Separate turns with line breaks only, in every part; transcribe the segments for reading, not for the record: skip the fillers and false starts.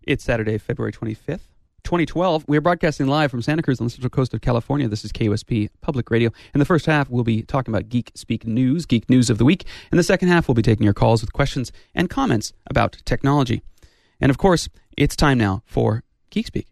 It's Saturday, February 25th, 2012. We are broadcasting live from Santa Cruz on the central coast of California. This is KUSP Public Radio. In the first half, we'll be talking about Geek Speak News, Geek News of the Week. In the second half, we'll be taking your calls with questions and comments about technology. And of course, it's time now for Geek Speak.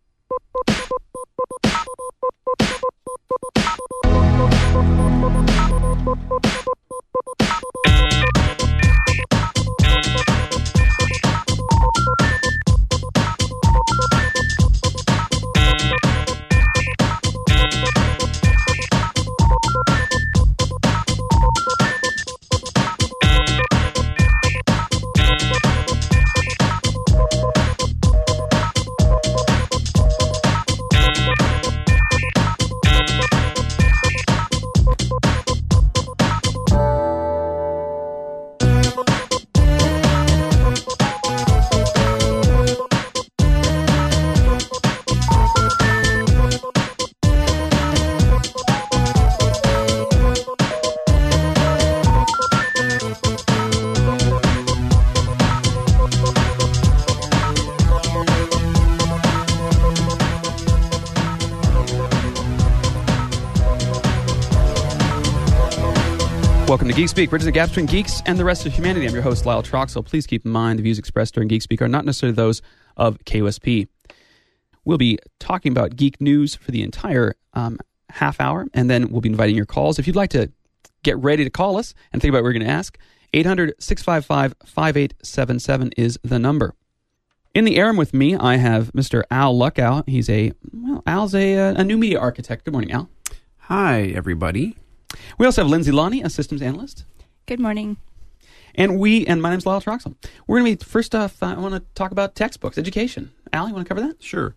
Welcome to Geek Speak, bridging the gap between geeks and the rest of humanity. I'm your host, Lyle Troxell. Please keep in mind the views expressed during Geek Speak are not necessarily those of KUSP. We'll be talking about geek news for the entire half hour, and then we'll be inviting your calls. If you'd like to get ready to call us and think about what we're going to ask, 800-655-5877 is the number. In the air with me, I have Mr. Al Luckow. Al's a new media architect. Good morning, Al.
Hi, everybody.
We also have Lindsay Lonnie, a systems analyst.
Good morning.
And my name's Lyle Troxell. We're going to be, first off, I want to talk about textbooks, education. Al, you want to cover that?
Sure.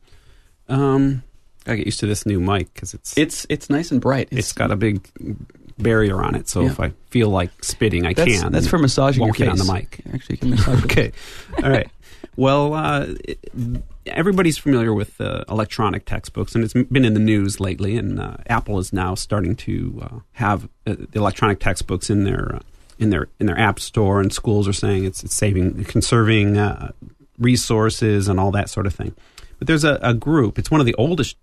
I get used to this new mic because
it's nice and bright.
It's got a big barrier on it, so if I feel like spitting, I can.
That's for massaging your face.
Won't get on the mic.
Actually, you can massage
Okay. All right. Well, everybody's familiar with electronic textbooks, and it's been in the news lately. And Apple is now starting to have the electronic textbooks in their app store, and schools are saying it's conserving resources and all that sort of thing. But there's a group. It's one of the oldest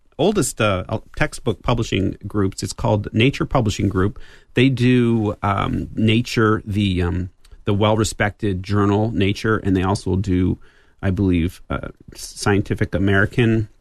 textbook publishing groups. It's called Nature Publishing Group. They do Nature, the well-respected journal Nature, and they also do, I believe, Scientific American.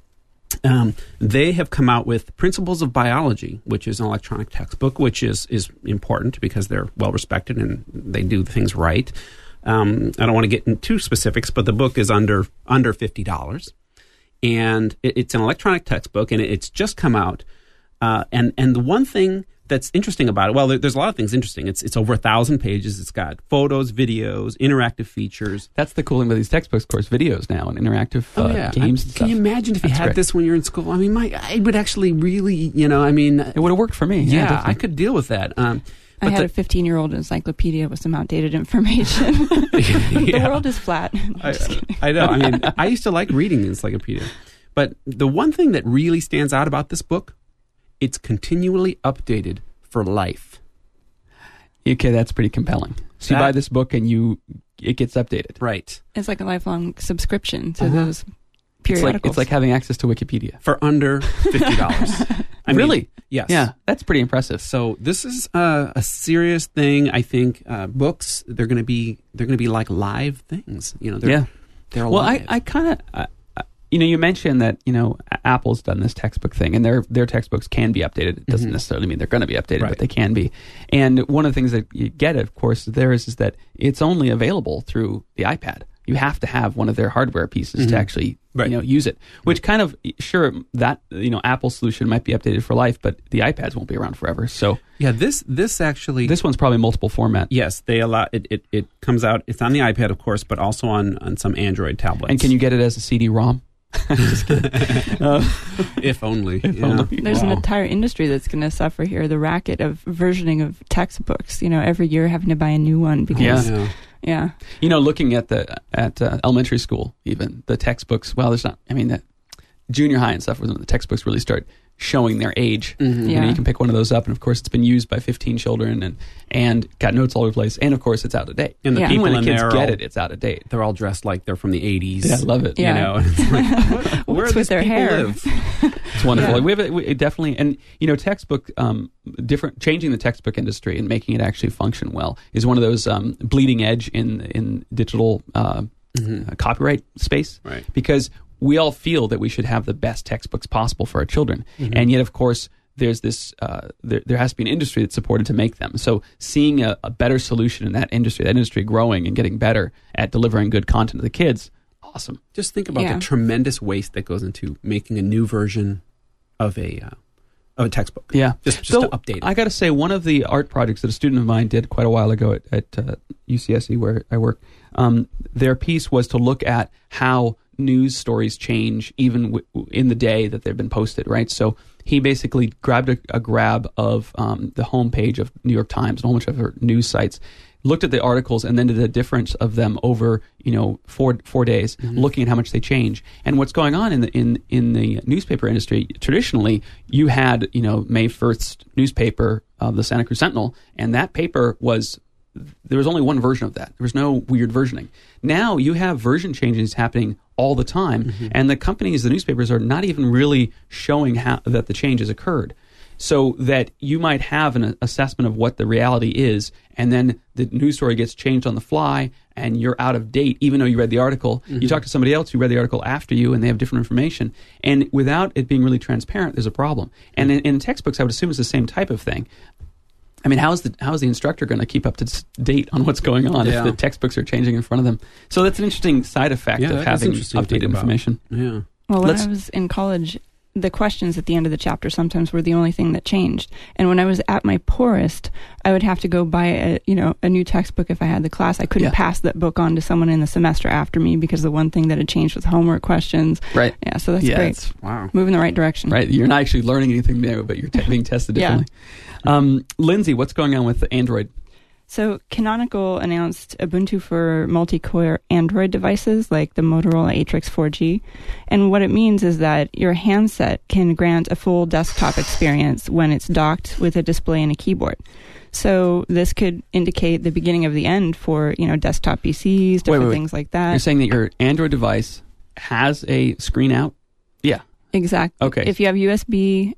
They have come out with Principles of Biology, which is an electronic textbook, which is important because they're well-respected and they do things right. I don't want to get into too specifics, but the book is under $50. And it's an electronic textbook, and it's just come out. And the one thing that's interesting about it, well, there's a lot of things interesting. It's over 1,000 pages. It's got photos, videos, interactive features.
That's the cool thing with these textbooks, of course, videos now and interactive games and stuff.
Can you imagine if you had this when you're in school? I mean, I would actually really, it
would have worked for me.
Yeah, I could deal with that.
I had a 15-year-old encyclopedia with some outdated information. The world is flat.
I know. I mean, I used to like reading the encyclopedia. But the one thing that really stands out about this book, it's continually updated for life.
Okay, that's pretty compelling. So you buy this book and it gets updated.
Right.
It's like a lifelong subscription to those periodicals.
It's like having access to Wikipedia.
For under $50.
Really?
Yes.
Yeah, that's pretty impressive.
So this is a serious thing. I think books, they're going to be like live things. They're alive.
Well, I kind of... you mentioned that, Apple's done this textbook thing, and their textbooks can be updated. It doesn't necessarily mean they're going to be updated,
right,
but they can be. And one of the things that you get, of course, there is that it's only available through the iPad. You have to have one of their hardware pieces to actually, use it. Which kind of, sure, that, Apple's solution might be updated for life, but the iPads won't be around forever. So
yeah, this one's
probably multiple format.
Yes, they allow it comes out. It's on the iPad, of course, but also on some Android tablets.
And can you get it as a CD-ROM? Just kidding.
If only.
There's an entire industry that's going to suffer here. The racket of versioning of textbooks. Every year having to buy a new one because. Yeah.
Looking at elementary school, even the textbooks. Well, there's not. I mean, that junior high and stuff was when the textbooks really start showing their age.
Mm-hmm.
Yeah.
You can pick one of those up, and of course, it's been used by 15 children, and got notes all over the place. And of course, it's out of date.
And the
Yeah.
people
Even when
in
the kids
there
get
all-
it, it's out of date.
they're all dressed like they're from the 80s.
Yeah, I love it.
Yeah.
You know, it's like, where
What's
do
with
these
their
people
hair?
live?
It's wonderful.
Yeah.
We definitely, and textbook, changing the textbook industry and making it actually function well is one of those bleeding edge in digital copyright space.
Right.
Because we all feel that we should have the best textbooks possible for our children, and yet, of course, there's this. There has to be an industry that's supported to make them. So, seeing a better solution in that industry growing and getting better at delivering good content to the kids, awesome.
Just think about
Yeah.
the tremendous waste that goes into making a new version of a textbook.
Yeah,
Just
so
to update it.
I got to say, one of the art projects that a student of mine did quite a while ago at UCSC, where I work, their piece was to look at how news stories change even in the day that they've been posted, right? So he basically grabbed a grab of the homepage of New York Times and a whole bunch of other news sites, looked at the articles, and then did the difference of them over 4 days, looking at how much they change. And what's going on in the newspaper industry, traditionally, you had May 1st newspaper of the Santa Cruz Sentinel, and that paper there was only one version of that. There was no weird versioning. Now you have version changes happening all the time, and the companies, the newspapers, are not even really showing how that the changes occurred. So that you might have an assessment of what the reality is, and then the news story gets changed on the fly, and you're out of date, even though you read the article. You talk to somebody else who read the article after you, and they have different information. And without it being really transparent, there's a problem. And in textbooks, I would assume it's the same type of thing. I mean, how is the instructor going to keep up to date on what's going on if the textbooks are changing in front of them? So that's an interesting side effect of having updated information.
Yeah.
Well, when I was in college, the questions at the end of the chapter sometimes were the only thing that changed. And when I was at my poorest, I would have to go buy a new textbook if I had the class. I couldn't pass that book on to someone in the semester after me because the one thing that had changed was homework questions.
Right.
Yeah, so that's great.
Wow.
Moving the right direction.
Right. You're not actually learning anything new, but you're being tested differently. Lindsay, what's going on with Android?
So Canonical announced Ubuntu for multi-core Android devices like the Motorola Atrix 4G. And what it means is that your handset can grant a full desktop experience when it's docked with a display and a keyboard. So this could indicate the beginning of the end for, desktop PCs, different things like that.
You're saying that your Android device has a screen out? Yeah.
Exactly.
Okay.
If you have USB,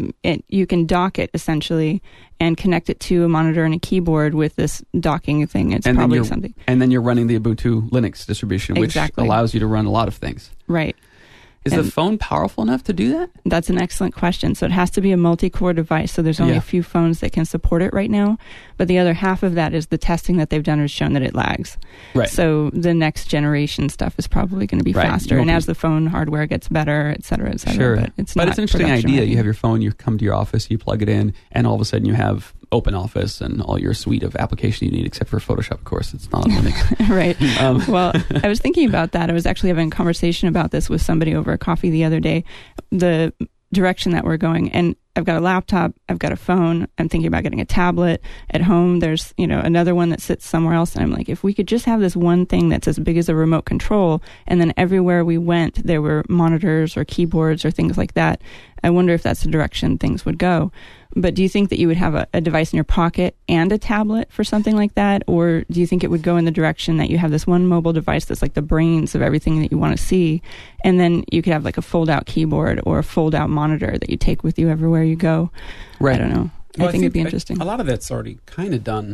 you can dock it essentially and connect it to a monitor and a keyboard with this docking thing. It's probably something.
And then you're running the Ubuntu Linux distribution, which
Exactly.
allows you to run a lot of things.
Right.
Is the phone powerful enough to do that?
That's an excellent question. So it has to be a multi-core device. So there's only a few phones that can support it right now. But the other half of that is the testing that they've done has shown that it lags.
Right.
So the next generation stuff is probably going to be faster. And as the phone hardware gets better, et cetera,
Sure.
but it's
an interesting idea.
ready.
You have your phone, you come to your office, you plug it in, and all of a sudden you have OpenOffice and all your suite of applications you need, except for Photoshop, of course. It's not on Linux.
Right. Well, I was thinking about that. I was actually having a conversation about this with somebody over a coffee the other day, the direction that we're going. And I've got a laptop, I've got a phone, I'm thinking about getting a tablet. At home, there's, another one that sits somewhere else. And I'm like, if we could just have this one thing that's as big as a remote control, and then everywhere we went, there were monitors or keyboards or things like that, I wonder if that's the direction things would go. But do you think that you would have a device in your pocket and a tablet for something like that? Or do you think it would go in the direction that you have this one mobile device that's like the brains of everything that you want to see, and then you could have like a fold-out keyboard or a fold-out monitor that you take with you everywhere you go?
Right.
I don't know.
Well,
I think it'd be interesting.
A lot of that's already kind of done.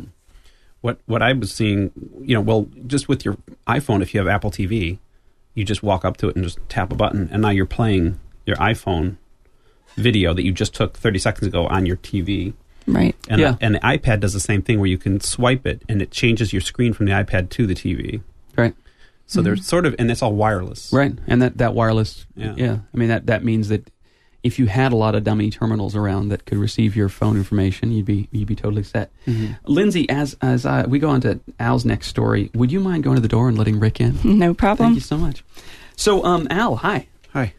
What I was seeing, just with your iPhone, if you have Apple TV, you just walk up to it and just tap a button, and now you're playing your iPhone video that you just took 30 seconds ago on your TV.
Right.
And the iPad does the same thing where you can swipe it and it changes your screen from the iPad to the TV.
Right.
So there's sort of, and it's all wireless.
Right. And that wireless,
Yeah.
I mean, that means that if you had a lot of dummy terminals around that could receive your phone information, you'd be totally set.
Mm-hmm.
Lindsay, as we go on to Al's next story, would you mind going to the door and letting Rick in?
No problem.
Thank you so much. So, Al, hi.
Hi.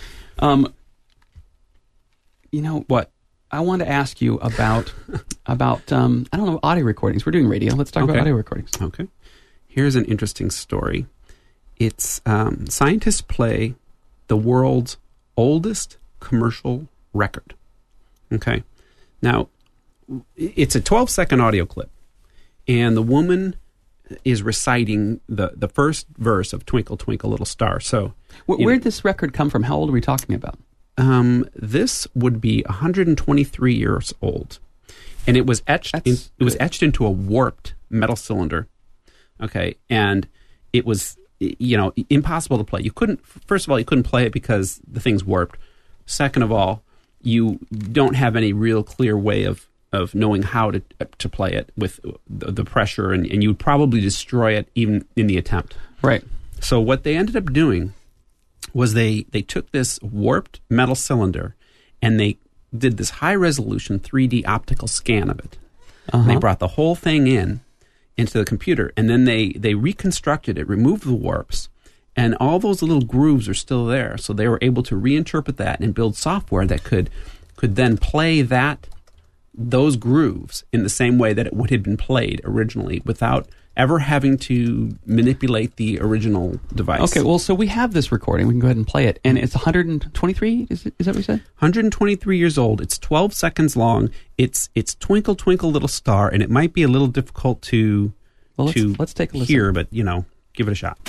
You know what? I want to ask you about I don't know, audio recordings. We're doing radio. Let's talk about audio recordings.
Okay. Here's an interesting story. It's scientists play the world's oldest commercial record. Okay. Now, it's a 12-second audio clip, and the woman is reciting the first verse of Twinkle, Twinkle, Little Star. So,
where did this record come from? How old are we talking about?
This would be 123 years old, and it was etched. It was etched into a warped metal cylinder. Okay, and it was impossible to play. You couldn't. First of all, you couldn't play it because the thing's warped. Second of all, you don't have any real clear way of knowing how to play it with the pressure, and you would probably destroy it even in the attempt.
Right.
So what they ended up doing was they took this warped metal cylinder and they did this high-resolution 3D optical scan of it. And they brought the whole thing into the computer, and then they reconstructed it, removed the warps, and all those little grooves are still there. So they were able to reinterpret that and build software that could then play those grooves in the same way that it would have been played originally without ever having to manipulate the original device.
Okay, well, so we have this recording. We can go ahead and play it. And it's 123? Is that what you said?
123 years old. It's 12 seconds long. It's Twinkle, Twinkle, Little Star, and it might be a little difficult to
let's take a listen.
Hear, but, give it a shot.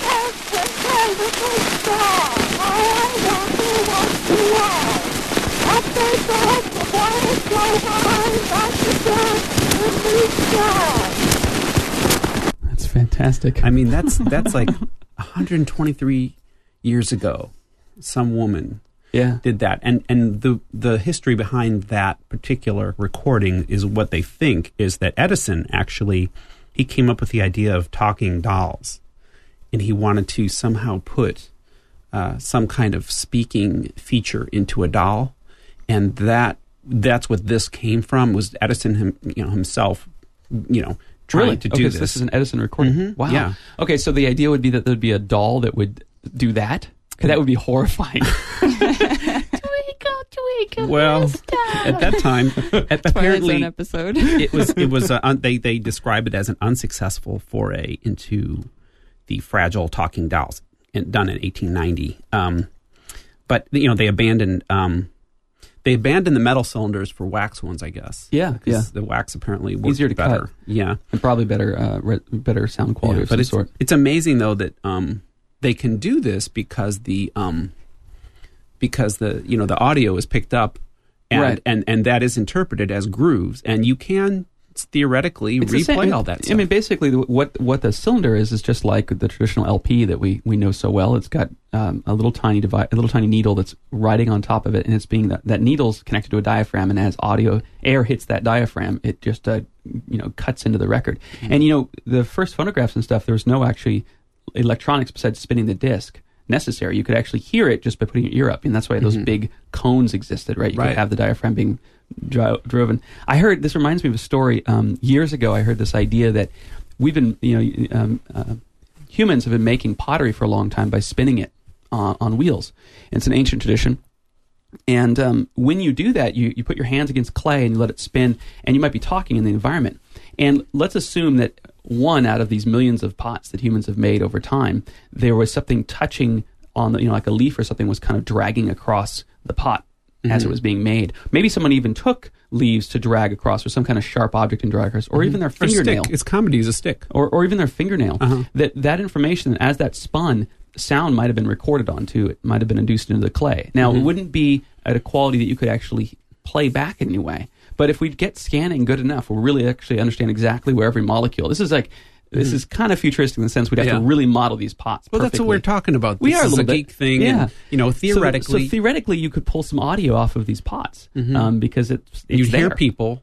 That's fantastic.
I mean, that's like 123 years ago. Some woman did that, and the history behind that particular recording is what they think is that Edison actually he came up with the idea of talking dolls, and he wanted to somehow put some kind of speaking feature into a doll, and that's what this came from. Was Edison himself, trying to do this.
So this is an Edison recording.
Mm-hmm.
Wow.
Yeah.
Okay, so the idea would be that there'd be a doll that would do that. That would be horrifying. Twinkle, twinkle.
Well, at that time, apparently,
episode.
it was. They describe it as an unsuccessful foray into the fragile talking dolls, done in 1890. But they abandoned. They abandoned the metal cylinders for wax ones, I guess.
Yeah,
because the wax apparently worked
easier to
better.
cut.
Yeah,
and probably better sound quality of some sort.
It's amazing though that they can do this because the audio is picked up and that is interpreted as grooves, and you can theoretically replay all that stuff.
I mean, basically, what the cylinder is just like the traditional LP that we know so well. It's got a little tiny needle that's riding on top of it, and it's being that needle's connected to a diaphragm, and as air hits that diaphragm, it just cuts into the record. Mm-hmm. And the first phonographs and stuff, there was no actually electronics besides spinning the disc necessary. You could actually hear it just by putting your ear up, and that's why those big cones existed, right? You could have the diaphragm being driven. I heard, this reminds me of a story, years ago I heard this idea that we've been, humans have been making pottery for a long time by spinning it on wheels. And it's an ancient tradition. And when you do that, you put your hands against clay and you let it spin, and you might be talking in the environment. And let's assume that one out of these millions of pots that humans have made over time, there was something touching on the, like a leaf or something was kind of dragging across the pot as it was being made. Maybe someone even took leaves to drag across, or some kind of sharp object and drag across, or even their fingernail.
It's common to use a stick.
Or even their fingernail. That information, as that spun, sound might have been recorded onto it, might have been induced into the clay. Now, it wouldn't be at a quality that you could actually play back in any way. But if we get scanning good enough, we'll really actually understand exactly where every molecule. This is kind of futuristic in the sense we'd have to really model these pots perfectly.
Well, that's what we're talking about.
We are a little bit.
Geek thing.
Yeah.
And, theoretically.
So theoretically, you could pull some audio off of these pots because it's
you
there.
hear people,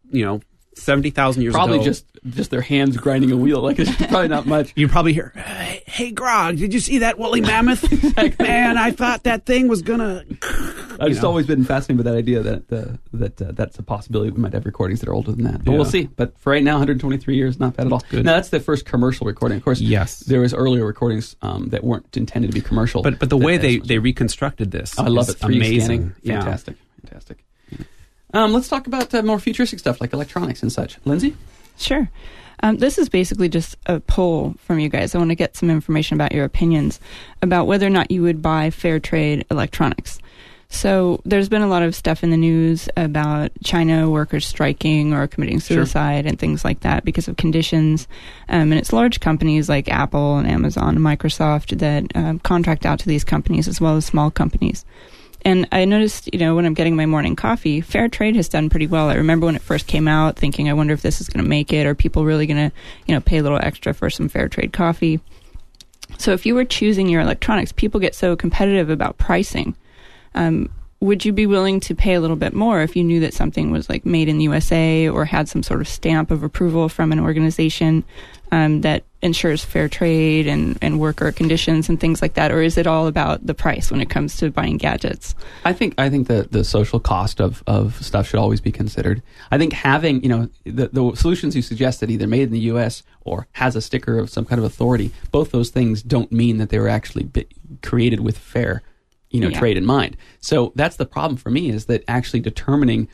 70,000 years ago.
Probably just their hands grinding a wheel. Like, it's probably not much.
You probly hear, hey, Grog, did you see that woolly mammoth? Man, I thought that thing was going to...
I've just always been fascinated with that idea that that's a possibility. We might have recordings that are older than that. But we'll see. But for right now, 123 years, not bad at all.
Good.
Now, that's the first commercial recording. Of course,
yes,
there was earlier recordings that weren't intended to be commercial.
But the way they reconstructed this
I love it. 3D
amazing.
Scanning. Fantastic. Let's talk about more futuristic stuff like electronics and such. Lindsay?
Sure. This is basically just a poll from you guys. I want to get some information about your opinions about whether or not you would buy fair trade electronics. So there's been a lot of stuff in the news about China workers striking or committing suicide and things like that because of conditions. And it's large companies like Apple and Amazon and Microsoft that contract out to these companies as well as small companies. And I noticed, when I'm getting my morning coffee, fair trade has done pretty well. I remember when it first came out thinking, I wonder if this is going to make it. Are people really going to, pay a little extra for some fair trade coffee? So if you were choosing your electronics, people get so competitive about pricing. Would you be willing to pay a little bit more if you knew that something was like made in the USA or had some sort of stamp of approval from an organization that ensures fair trade and worker conditions and things like that? Or is it all about the price when it comes to buying gadgets?
I think that the social cost of stuff should always be considered. I think having, the solutions you suggested, either made in the U.S. or has a sticker of some kind of authority, both those things don't mean that they were actually created with fair trade in mind. So that's the problem for me, is that actually determining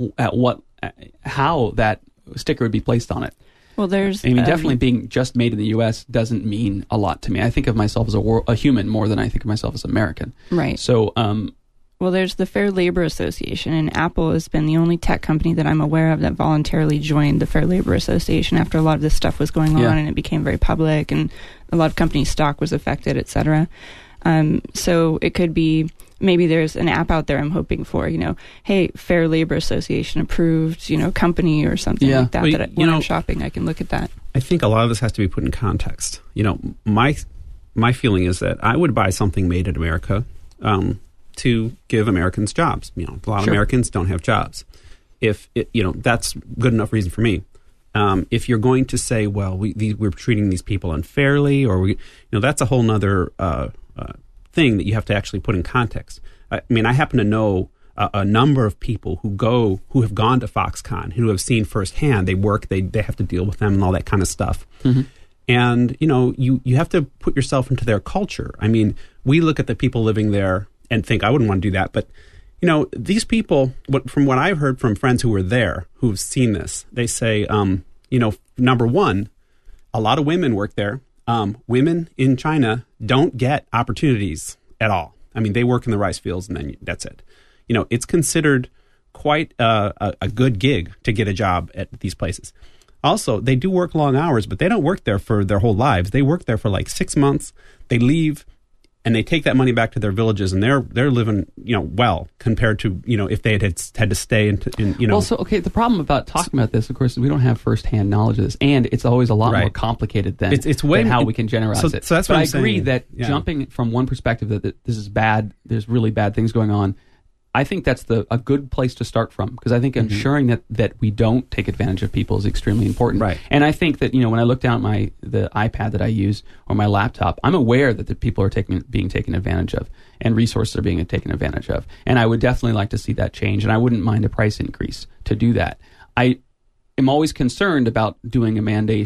how that sticker would be placed on it.
Well,
definitely being just made in the U.S. doesn't mean a lot to me. I think of myself as a human more than I think of myself as American.
Right.
So,
well, there's the Fair Labor Association, and Apple has been the only tech company that I'm aware of that voluntarily joined the Fair Labor Association after a lot of this stuff was going on and it became very public, and a lot of companies' stock was affected, et cetera. So it could be, maybe there's an app out there I'm hoping for, hey, Fair Labor Association approved, company or something like that.
Well,
that when I'm shopping, I can look at that.
I think a lot of this has to be put in context. My feeling is that I would buy something made in America to give Americans jobs. A lot of Americans don't have jobs. If that's good enough reason for me. If you're going to say, well, we're treating these people unfairly, or that's a whole nother thing that you have to actually put in context. I happen to know a number of people who have gone to Foxconn, who have seen firsthand. They work, they have to deal with them and all that kind of stuff. Mm-hmm. And you have to put yourself into their culture. We look at the people living there and think, I wouldn't want to do that. But these people, from what I've heard from friends who were there, who've seen this, they say, number one, a lot of women work there. Women in China don't get opportunities at all. They work in the rice fields and then that's it. It's considered quite a good gig to get a job at these places. Also, they do work long hours, but they don't work there for their whole lives. They work there for like 6 months. They leave, and they take that money back to their villages, and they're living, well, compared to, if they had to stay in.
Well, so, okay, the problem about talking about this, of course, is we don't have firsthand knowledge of this, and it's always a lot more complicated than how we can generalize it.
So that's
what
I'm
I
saying.
Agree that jumping from one perspective that this is bad, there's really bad things going on, I think that's a good place to start from, because I think ensuring that we don't take advantage of people is extremely important.
Right.
And I think that when I look down at the iPad that I use or my laptop, I'm aware that the people are being taken advantage of, and resources are being taken advantage of. And I would definitely like to see that change, and I wouldn't mind a price increase to do that. I am always concerned about doing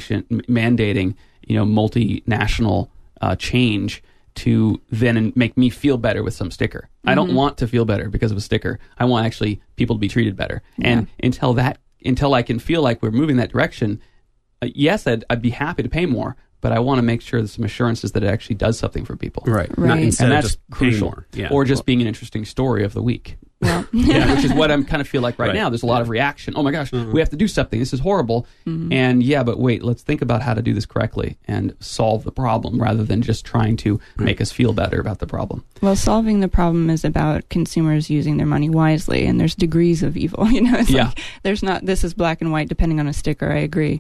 mandating multinational change to then make me feel better with some sticker. Mm-hmm. I don't want to feel better because of a sticker. I want actually people to be treated better. Yeah. And until I can feel like we're moving that direction, yes, I'd be happy to pay more, but I want to make sure there's some assurances that it actually does something for people.
Right.
And that's
just
crucial.
More. Yeah.
Or just being an interesting story of the week.
Well,
which is what I'm kind of feel like right now. There's a lot of reaction. Oh my gosh, we have to do something. This is horrible. Mm-hmm. And but wait, let's think about how to do this correctly and solve the problem rather than just trying to make us feel better about the problem.
Well, solving the problem is about consumers using their money wisely, and there's degrees of evil. It's like there's not, this is black and white depending on a sticker. I agree.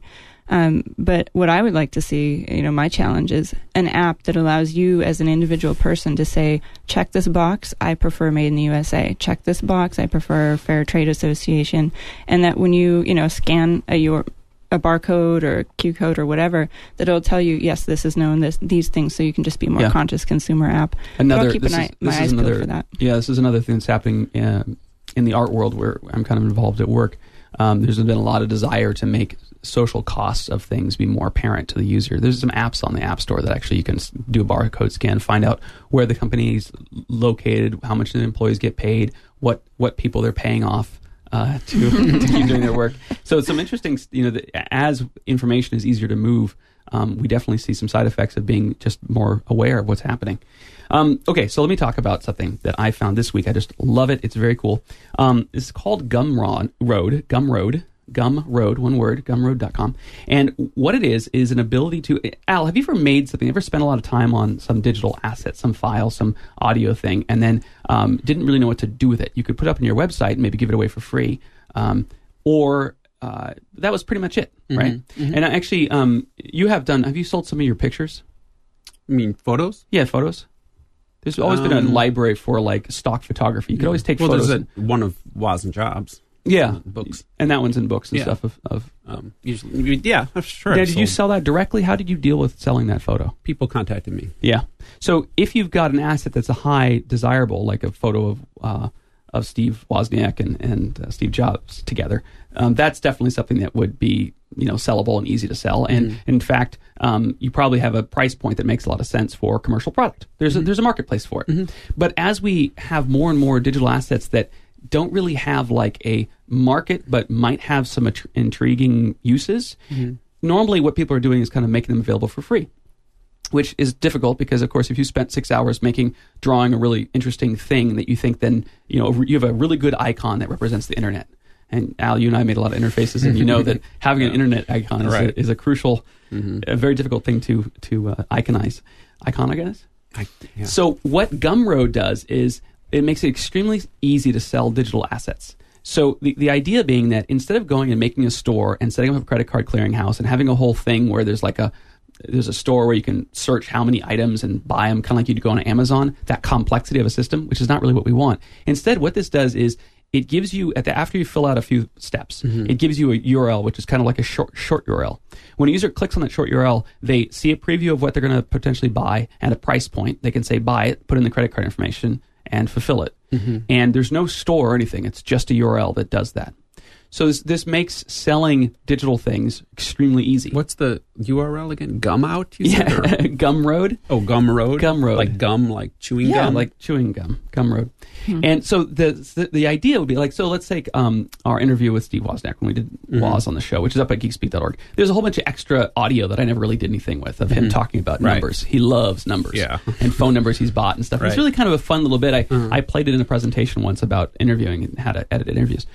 But what I would like to see, my challenge is an app that allows you as an individual person to say, check this box, I prefer made in the USA. Check this box, I prefer Fair Trade Association. And that when you, scan a barcode or a Q code or whatever, that it'll tell you, yes, this is known, these things, so you can just be a more conscious consumer app. I'll keep my eyes peeled for that.
Yeah, this is another thing that's happening in the art world where I'm kind of involved at work. There's been a lot of desire to make social costs of things be more apparent to the user. There's some apps on the App Store that actually you can do a barcode scan, find out where the company is located, how much the employees get paid, what people they're paying off to keep doing their work. So it's some interesting, as information is easier to move we definitely see some side effects of being just more aware of what's happening. Okay, so let me talk about something that I found this week. I just love it. It's very cool. It's called Gumroad, one word, gumroad.com. And what it is an ability to... Al, have you ever made something, ever spent a lot of time on some digital asset, some file, some audio thing, and then didn't really know what to do with it? You could put it up on your website and maybe give it away for free. Or that was pretty much it, right? Mm-hmm. And actually, have you sold some of your pictures?
You mean photos?
Yeah, photos. There's always been a library for like stock photography. You could always take photos.
There's one of Woz and Jobs.
Yeah,
books,
and that one's in books and stuff.
Usually, yeah, sure.
Now, did you sell that directly? How did you deal with selling that photo?
People contacted me.
Yeah. So if you've got an asset that's a high desirable, like a photo of Steve Wozniak and Steve Jobs together, that's definitely something that would be sellable and easy to sell. And in fact, you probably have a price point that makes a lot of sense for a commercial product. There's a marketplace for it. Mm-hmm. But as we have more and more digital assets that don't really have like a market, but might have some intriguing uses. Mm-hmm. Normally, what people are doing is kind of making them available for free, which is difficult because, of course, if you spent 6 hours drawing a really interesting thing that you think, then you have a really good icon that represents the internet. And Al, you and I made a lot of interfaces, and you know that having an internet icon is a crucial, a very difficult thing to iconize. So what Gumroad does is it makes it extremely easy to sell digital assets. So the idea being that instead of going and making a store and setting up a credit card clearinghouse and having a whole thing where there's a store where you can search how many items and buy them, kind of like you'd go on Amazon, that complexity of a system, which is not really what we want. Instead, what this does is it gives you, after you fill out a few steps, it gives you a URL, which is kind of like a short URL. When a user clicks on that short URL, they see a preview of what they're going to potentially buy and a price point. They can say, buy it, put in the credit card information, and fulfill it. Mm-hmm. And there's no store or anything. It's just a URL that does that. So this makes selling digital things extremely easy.
What's the URL again? Gumout? You said,
Gumroad.
Oh, Gumroad.
Gumroad.
Like gum, like chewing gum?
Yeah, like chewing gum. Gumroad. And so the idea would be like, so let's take our interview with Steve Wozniak when we did Woz on the show, which is up at geekspeak.org. There's a whole bunch of extra audio that I never really did anything with of him talking about numbers. He loves numbers and phone numbers he's bought and stuff. It's really kind of a fun little bit. I played it in a presentation once about interviewing and how to edit interviews.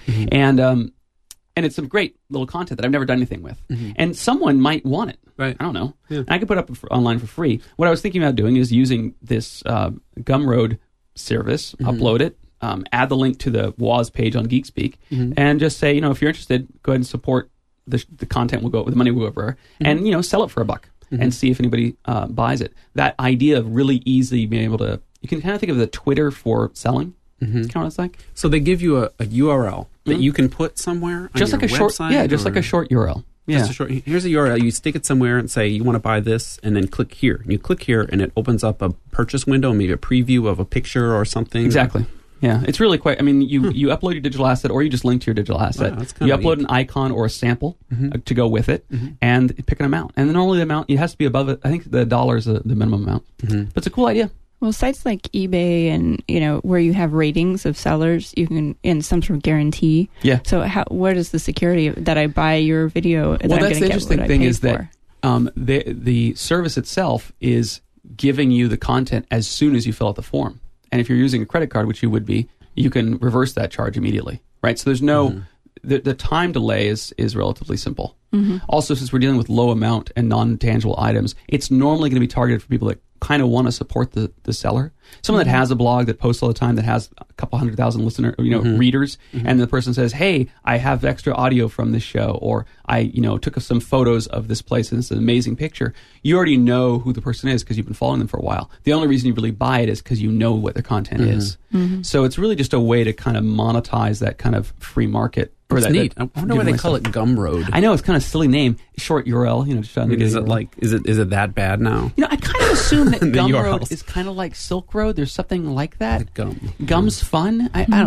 And it's some great little content that I've never done anything with. And someone might want it.
Right.
I don't know. Yeah. I could put it up online for free. What I was thinking about doing is using this Gumroad service, upload it, add the link to the Woz page on GeekSpeak, and just say, if you're interested, go ahead and support the content. The money will go over, and sell it for $1 and see if anybody buys it. That idea of really easily being able to, you can kind of think of the Twitter for selling. Kind of what it's like.
So they give you a URL that you can put somewhere,
just
on
like
your
a
website,
short, just like a short URL. Yeah.
Here's a URL. You stick it somewhere and say you want to buy this, and then click here. And you click here, and it opens up a purchase window, maybe a preview of a picture or something.
Exactly. Yeah, it's really quite. I mean, you upload your digital asset, or you just link to your digital asset.
Wow,
you upload an icon or a sample to go with it, and pick an amount. And normally the amount it has to be above it. I think the $1 is the minimum amount. But it's a cool idea.
Well, sites like eBay and, where you have ratings of sellers, you can, in some sort of guarantee.
Yeah.
So what is the security that I buy your video?
Well, that's the interesting thing is that the service itself is giving you the content as soon as you fill out the form. And if you're using a credit card, which you would be, you can reverse that charge immediately, right? So there's no... The time delay is relatively simple. Also, since we're dealing with low amount and non-tangible items, it's normally going to be targeted for people that kind of want to support the seller. Someone that has a blog that posts all the time, that has a couple 100,000 readers, and the person says, "Hey, I have extra audio from this show," or "I took some photos of this place and it's an amazing picture." You already know who the person is because you've been following them for a while. The only reason you really buy it is because you know what their content is. So it's really just a way to kind of monetize that kind of free market.
That's neat. I wonder why they call it Gumroad.
I know, it's kind of a silly name, short URL.
Is it that bad now?
I kind of assume that Gumroad is kind of like Silk Road. There's something like that.
Gum.
Gum's fun. I don't know.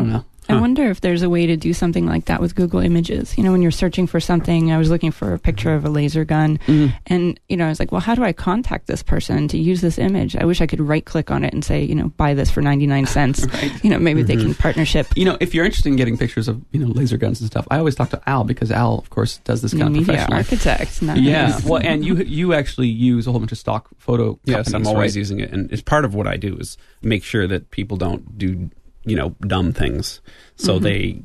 I wonder if there's a way to do something like that with Google Images. When you're searching for something, I was looking for a picture of a laser gun, and I was like, well, how do I contact this person to use this image? I wish I could right-click on it and say, buy this for 99 cents.
Right.
Maybe they can partnership.
If you're interested in getting pictures of laser guns and stuff, I always talk to Al, because Al, of course, does this kind of
media
professionally.
Architect. Nice.
Yeah. Well, and you actually use a whole bunch of stock photo.
Yes, I'm
companies,
always
right?
using it, and it's part of what I do is make sure that people don't do dumb things. So they,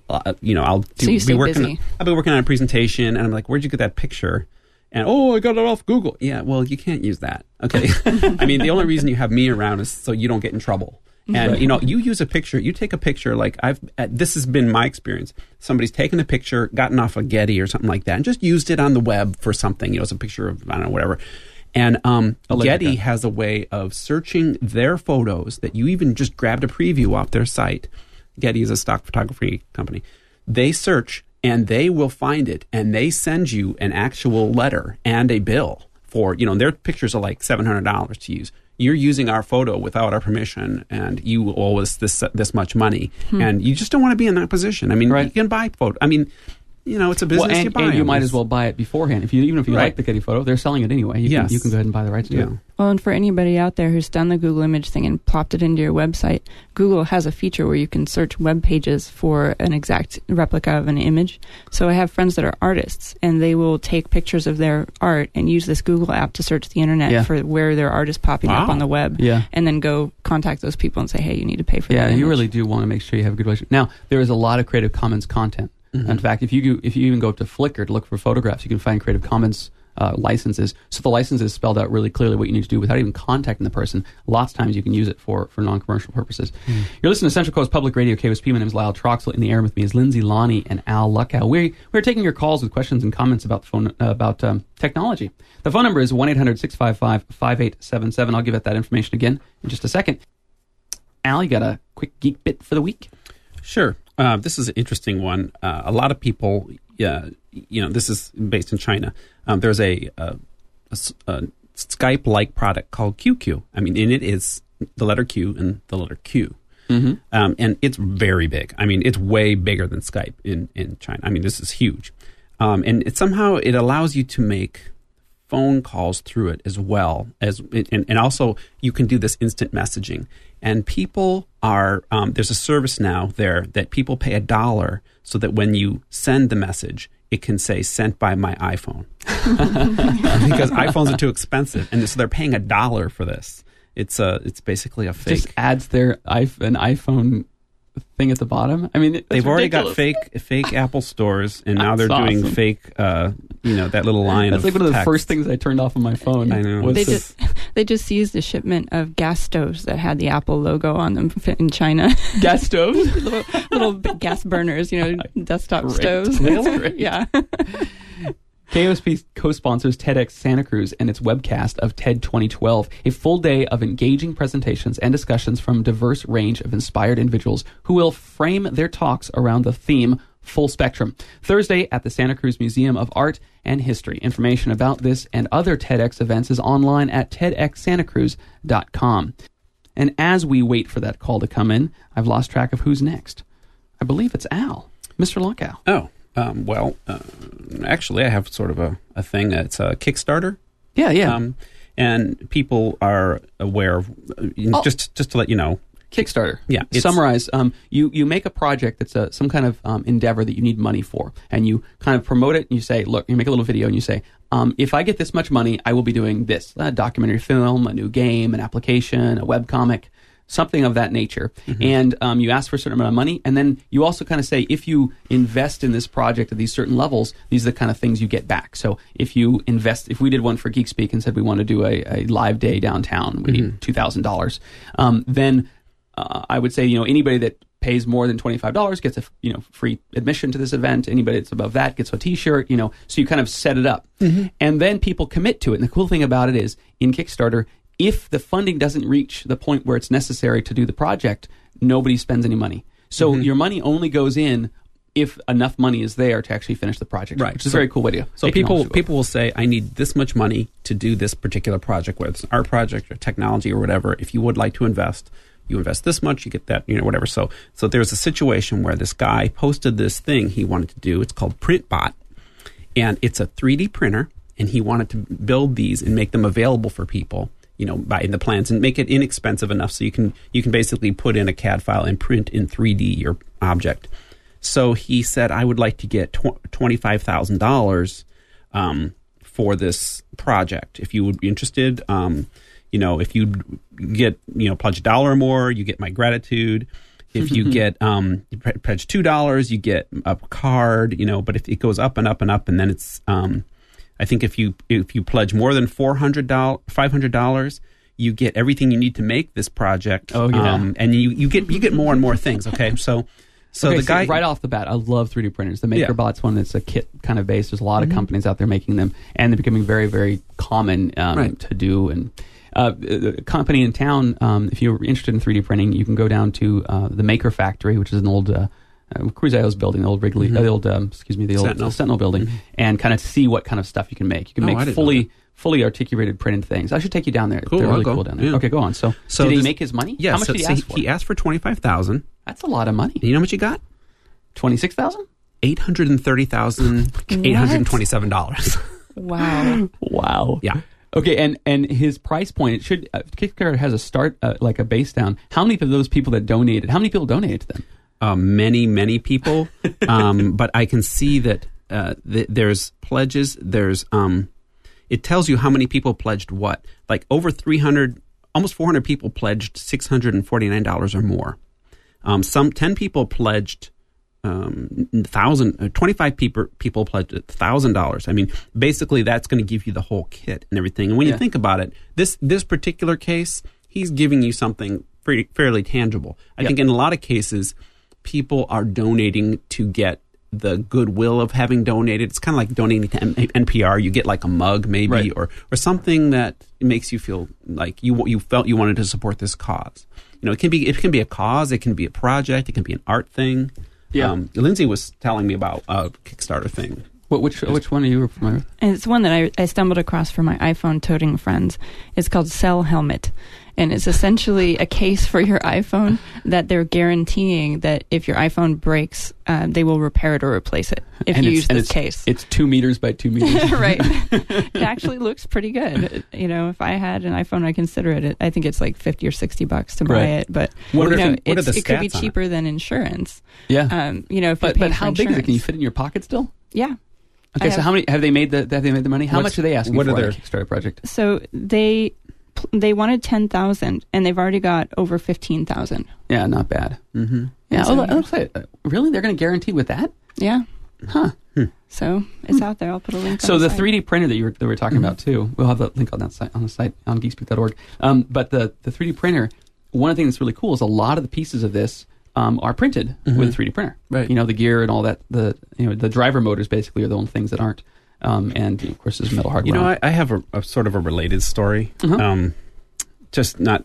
I'll
So you stay busy.
I'll be working on a presentation, and I'm like, "Where'd you get that picture?" And I got it off Google. Yeah, well, you can't use that. Okay, I mean, the only reason you have me around is so you don't get in trouble. And
Right.
you use a picture. You take a picture. Like this has been my experience. Somebody's taken a picture, gotten off of Getty or something like that, and just used it on the web for something. It's a picture of, I don't know, whatever. And Getty has a way of searching their photos that you even just grabbed a preview off their site. Getty is a stock photography company. They search and they will find it, and they send you an actual letter and a bill for, their pictures are like $700 to use. You're using our photo without our permission, and you owe us this much money. And you just don't want to be in that position. I mean,
Right.
you can buy photo. I mean, it's a business.
Well,
you buy
and you
them.
might as well buy it beforehand. Even if you
Right.
like the Getty photo, they're selling it anyway. You
Yes.
can go ahead and buy the rights to it.
Well, and for anybody out there who's done the Google image thing and plopped it into your website, Google has a feature where you can search web pages for an exact replica of an image. So I have friends that are artists, and they will take pictures of their art and use this Google app to search the internet for where their art is popping up
Wow.
on the web.
Yeah.
And then go contact those people and say, hey, you need to pay for that
Yeah,
image.
you really do want to make sure you have a good relationship. Now, there is a lot of Creative Commons content. In fact, if you even go to Flickr to look for photographs, you can find Creative Commons licenses. So the licenses spelled out really clearly what you need to do without even contacting the person. Lots of times you can use it for non-commercial purposes. You're listening to Central Coast Public Radio, KOSP. My name is Lyle Troxel. In the air with me is Lindsay Lonnie and Al Luckow. We're taking your calls with questions and comments about technology. The phone number is 1-800-655-5877. I'll give it that information again in just a second. Al, you got a quick geek bit for the week?
Sure. This is an interesting one. A lot of people, this is based in China. There's a Skype-like product called QQ. I mean, and it is the letter Q and the letter Q. And it's very big. I mean, it's way bigger than Skype in China. I mean, this is huge. And it allows you to make phone calls through it as well and also you can do this instant messaging. And people are there's a service now there that people pay $1 so that when you send the message, it can say sent by my iPhone because iPhones are too expensive, and so they're paying $1 for this. It's basically a fake.
Just adds an iPhone thing at the bottom. I mean,
they've already got fake Apple stores, and now they're doing
awesome.
fake. That little line.
That's
of
like one of the
text.
first things I turned off on my phone.
I know.
Was
They just seized a shipment of gas stoves that had the Apple logo on them in China.
gas stoves.
little gas burners, desktop
Great.
stoves.
That's great.
Yeah.
KOSP co-sponsors TEDx Santa Cruz and its webcast of TED 2012, a full day of engaging presentations and discussions from a diverse range of inspired individuals who will frame their talks around the theme Full Spectrum. Thursday at the Santa Cruz Museum of Art and History. Information about this and other TEDx events is online at tedxsantacruz.com. And as we wait for that call to come in, I've lost track of who's next. I believe it's Al, Mr. Luckow.
Oh. Actually, I have sort of a thing. It's a Kickstarter.
Yeah.
And people are aware of, just to let you know.
Kickstarter.
Yeah.
Summarize. You make a project that's some kind of endeavor that you need money for, and you kind of promote it, and you say, look, you make a little video, and you say, if I get this much money, I will be doing this, a documentary film, a new game, an application, a webcomic, something of that nature. And you ask for a certain amount of money, and then you also kind of say, if you invest in this project at these certain levels, these are the kind of things you get back. So if we did one for Geek Speak and said we want to do a live day downtown, we need $2,000, then I would say, anybody that pays more than $25 gets a free admission to this event. Anybody that's above that gets a T-shirt. So you kind of set it up, and then people commit to it. And the cool thing about it is, in Kickstarter, if the funding doesn't reach the point where it's necessary to do the project, nobody spends any money. So your money only goes in if enough money is there to actually finish the project,
Right.
which is a very cool video.
So people will say, I need this much money to do this particular project, whether it's an art project or technology or whatever. If you would like to invest, you invest this much, you get that, whatever. So there's a situation where this guy posted this thing he wanted to do. It's called PrintBot, and it's a 3D printer, and he wanted to build these and make them available for people, by the plans, and make it inexpensive enough so you can basically put in a CAD file and print in 3D your object. So he said, I would like to get $25,000 for this project. If you would be interested, if you get, pledge $1 or more, you get my gratitude. If you get you pledge $2, you get a card. But if it goes up and up and up, and then it's I think if you pledge more than $500, you get everything you need to make this project.
Oh yeah,
and you get more and more things. Okay, so the guy
right off the bat, I love 3D printers. The MakerBot's one that's a kit kind of base. There's a lot of companies out there making them, and they're becoming very, very common to do. And a company in town, if you're interested in 3D printing, you can go down to the Maker Factory, which is an old Cruzeo's building, the old Wrigley, the old Sentinel building, and kind of see what kind of stuff you can make. You can make fully articulated printed things. I should take you down there.
Cool,
they're really cool down there. Yeah. Okay, go on. So did he make his money?
Yeah.
How much did he ask for?
He asked for $25,000.
That's a lot of money.
You know how much he got?
$26,000?
$830,827.
Wow.
Wow.
Yeah.
Okay, and his price point, it should Kickstarter has a start like a base down. How many of those people that donated? How many people donated to them?
Many people. But I can see that there's pledges. There's it tells you how many people pledged what. Like over 300, almost 400 people pledged $649 or more. 10 people pledged 25 people pledged $1,000. I mean, basically that's going to give you the whole kit and everything. And when you think about it, this particular case, he's giving you something fairly tangible. I think in a lot of cases, people are donating to get the goodwill of having donated. It's kind of like donating to NPR. You get like a mug maybe, or something that makes you feel like you felt you wanted to support this cause. It can be a cause, it can be a project, it can be an art thing. Yeah. Lindsay was telling me about a Kickstarter thing.
Which one are you familiar with?
It's one that I stumbled across for my iPhone toting friends. It's called Cell Helmet. And it's essentially a case for your iPhone that they're guaranteeing that if your iPhone breaks, they will repair it or replace it if you use this case.
It's 2 meters by 2 meters.
Right. It actually looks pretty good. If I had an iPhone, I'd consider it. I think it's like $50 or $60 to buy it. But it could be cheaper than insurance.
Yeah.
But
how big is it? Can you fit in your pocket still?
Yeah.
Okay, so how many have they made the money? How much are they asking for their Kickstarter project?
So they wanted 10,000 and they've already got over 15,000.
Yeah, not bad.
Mm-hmm.
Yeah. Really? They're going to guarantee with that?
Yeah.
Huh.
So it's out there. I'll put a link.
So the 3D printer that we were talking about too. We'll have the link on the site on geekspeak.org. But the 3D printer, one of the things that's really cool is a lot of the pieces of this are printed with a 3D printer.
Right.
The gear and all that. The driver motors basically are the only things that aren't. And of course, there's metal hardware.
I have a sort of a related story. Just not,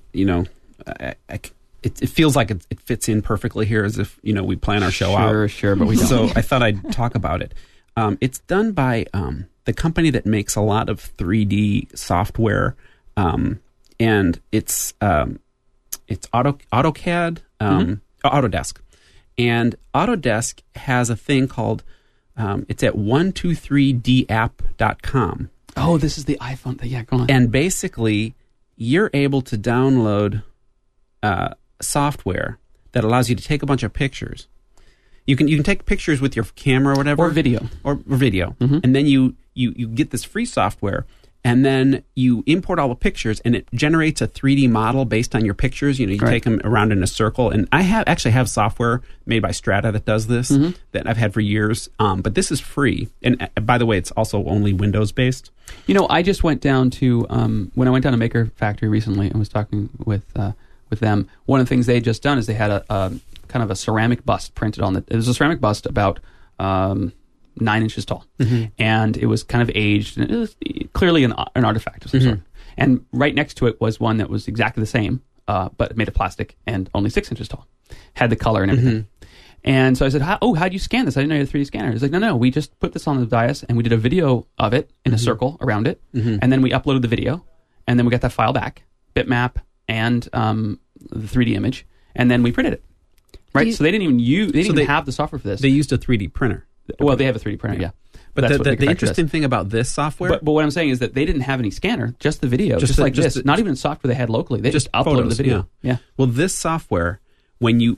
it feels like it fits in perfectly here, as if we plan our show out.
Sure, but we don't.
So I thought I'd talk about it. It's done by the company that makes a lot of 3D software, and it's AutoCAD, Autodesk, and Autodesk has a thing called. It's at 123dapp.com.
Oh, this is the iPhone. Yeah, go on.
And basically, you're able to download software that allows you to take a bunch of pictures. You can take pictures with your camera or whatever.
Or video.
And then you get this free software, and then you import all the pictures, and it generates a 3D model based on your pictures. You take them around in a circle. And I actually have software made by Strata that does this that I've had for years. But this is free. And by the way, it's also only Windows-based.
I just went down to, when I went down to Maker Factory recently and was talking with them, one of the things they had just done is they had a kind of a ceramic bust printed on it. It was a ceramic bust about 9 inches tall, and it was kind of aged, and it was clearly an artifact of some sort. And right next to it was one that was exactly the same, but made of plastic and only 6 inches tall, had the color and everything. And so I said, how'd you scan this? I didn't know you had a 3D scanner. He's like, no, we just put this on the dais, and we did a video of it in a circle around it, and then we uploaded the video, and then we got that file back, bitmap, and the 3D image, and then we printed it. Right, so they didn't even have the software for this.
They used a 3D printer.
Well, they have a 3D printer, yeah.
But the interesting thing about this software...
But what I'm saying is that they didn't have any scanner, just the video, just like this. Not even software they had locally. They just uploaded the video. Yeah.
Well, this software, when you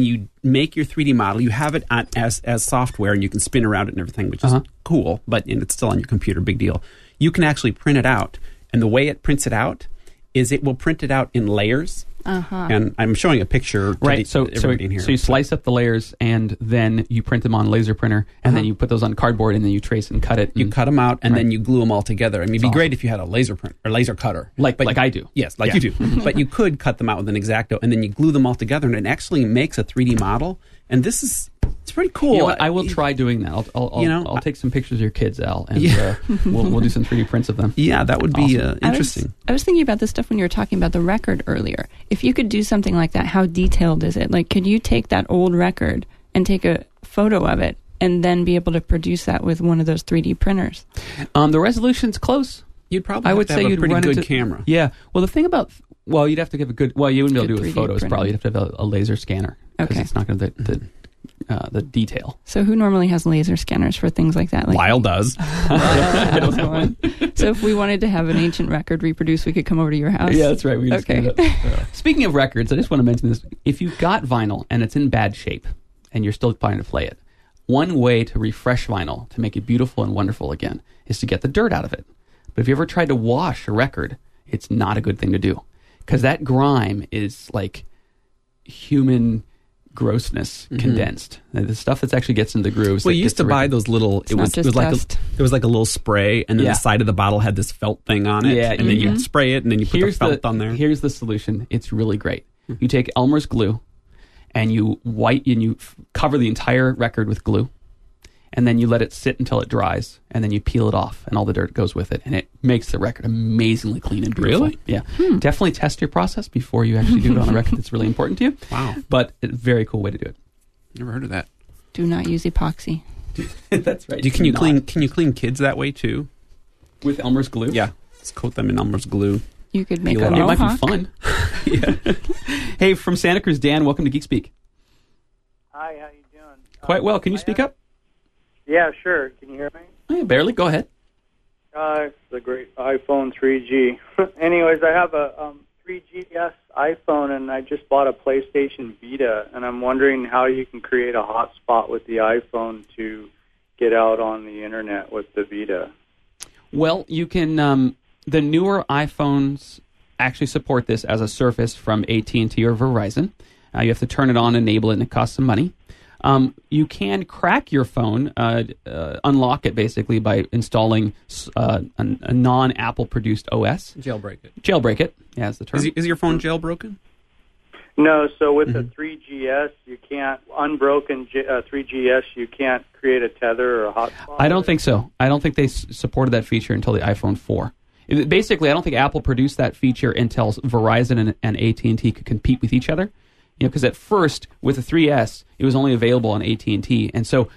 make your 3D model, you have it as software, and you can spin around it and everything, which is cool, but it's still on your computer, big deal. You can actually print it out, and the way it prints it out is it will print it out in layers. And I'm showing a picture to everybody in here.
So you slice up the layers, and then you print them on a laser printer, and then you put those on cardboard, and then you trace and cut it.
You cut them out, and then you glue them all together. I mean, it'd be great if you had a laser print or laser cutter.
Like I do.
Yes, you do. But you could cut them out with an X-Acto, and then you glue them all together, and it actually makes a 3D model. And it's pretty cool.
You know what? I will try doing that. I'll take some pictures of your kids, Al, and we'll do some 3D prints of them.
Yeah, that would be interesting.
I was thinking about this stuff when you were talking about the record earlier. If you could do something like that, how detailed is it? Like, could you take that old record and take a photo of it and then be able to produce that with one of those 3D printers?
The resolution's close.
You'd probably have to have a pretty good camera.
Yeah. Well, the thing about... Well, you'd have to give a good... Well, you wouldn't be able to do it with photos, probably. You'd have to have a laser scanner. Because it's not going to... The detail.
So who normally has laser scanners for things like that?
Lyle does.
I don't have one. So if we wanted to have an ancient record reproduced, we could come over to your house?
Yeah, that's right. Speaking of records, I just want to mention this. If you've got vinyl and it's in bad shape and you're still planning to play it, one way to refresh vinyl, to make it beautiful and wonderful again, is to get the dirt out of it. But if you ever tried to wash a record, it's not a good thing to do. Because that grime is like human... grossness condensed. The stuff that actually gets into the grooves.
Well, you used to buy those little. It was like a little spray, and then the side of the bottle had this felt thing on it. Yeah, and then you spray it, and then you put the felt on there.
Here's the solution. It's really great. You take Elmer's glue, and you cover the entire record with glue, and then you let it sit until it dries, and then you peel it off, and all the dirt goes with it, and it makes the record amazingly clean and beautiful.
Really?
Yeah. Definitely test your process before you actually do it on a record that's really important to you.
Wow.
But a very cool way to do it.
Never heard of that.
Do not use epoxy.
That's right.
Can you clean kids that way too?
With Elmer's glue?
Yeah. Let's coat them in Elmer's glue.
You could make a
mohawk. It might be fun.
Yeah.
Hey, from Santa Cruz, Dan, welcome to Geek Speak.
Hi, how you doing?
Quite well. Can you speak up?
Yeah, sure. Can you hear me?
Oh, yeah, barely. Go ahead.
It's a great iPhone 3G. Anyways, I have a 3GS iPhone, and I just bought a PlayStation Vita, and I'm wondering how you can create a hotspot with the iPhone to get out on the Internet with the Vita.
Well, you can... the newer iPhones actually support this as a Surface from AT&T or Verizon. You have to turn it on, enable it, and it costs some money. You can crack your phone, unlock it basically by installing a non-Apple produced OS.
Jailbreak it.
Jailbreak it, yeah, that's the term.
Is your phone jailbroken?
No, so with the 3GS, you can't, unbroken 3GS, you can't create a tether or a hotspot?
I don't think so. I don't think they supported that feature until the iPhone 4. Basically, I don't think Apple produced that feature until Verizon and AT&T could compete with each other. You know, because at first with the 3S, it was only available on AT&T, and so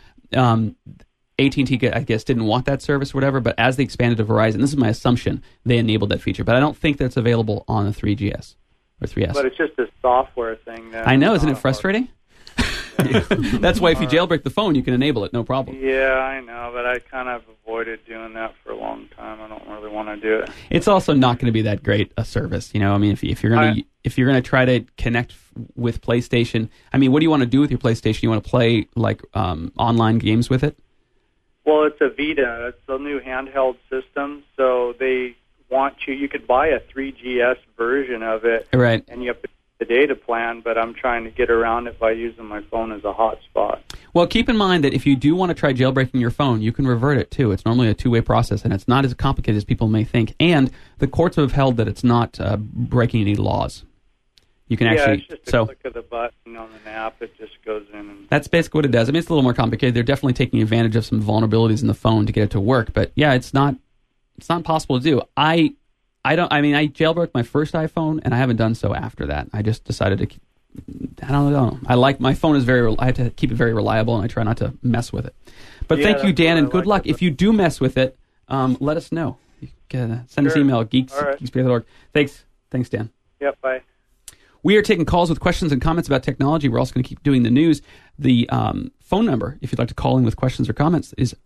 AT&T, I guess, didn't want that service or whatever. But as they expanded to Verizon, this is my assumption, they enabled that feature. But I don't think that's available on the 3GS or 3S.
But it's just a software thing.
I know, isn't it frustrating? That's why if you jailbreak the phone, you can enable it, no problem.
Yeah, I know, but I kind of avoided doing that for a long time. I don't really want to do it.
It's also not going to be that great a service, you know. I mean, if you're going to try to connect with PlayStation, I mean, what do you want to do with your PlayStation? You want to play like online games with it?
Well, it's a Vita. It's a new handheld system, so they want you could buy a 3GS version of it,
right?
And you have to the data plan, but I'm trying to get around it by using my phone as a hotspot.
Well, keep in mind that if you do want to try jailbreaking your phone, you can revert it too. It's normally a two-way process, and it's not as complicated as people may think. And the courts have held that it's not breaking any laws. You can actually...
it's just a click of the button on an app. It just goes in. And
that's basically what it does. I mean, it's a little more complicated. They're definitely taking advantage of some vulnerabilities in the phone to get it to work. But yeah, it's not impossible to do. I jailbroke my first iPhone, and I haven't done so after that. I just decided to, I don't know. I like, my phone is I have to keep it very reliable, and I try not to mess with it. But thank you, Dan, and good luck. If you do mess with it, let us know. You can send us email at geeks@geekspeak.org. Thanks, Dan.
Yep, bye.
We are taking calls with questions and comments about technology. We're also going to keep doing the news. The phone number, if you'd like to call in with questions or comments, is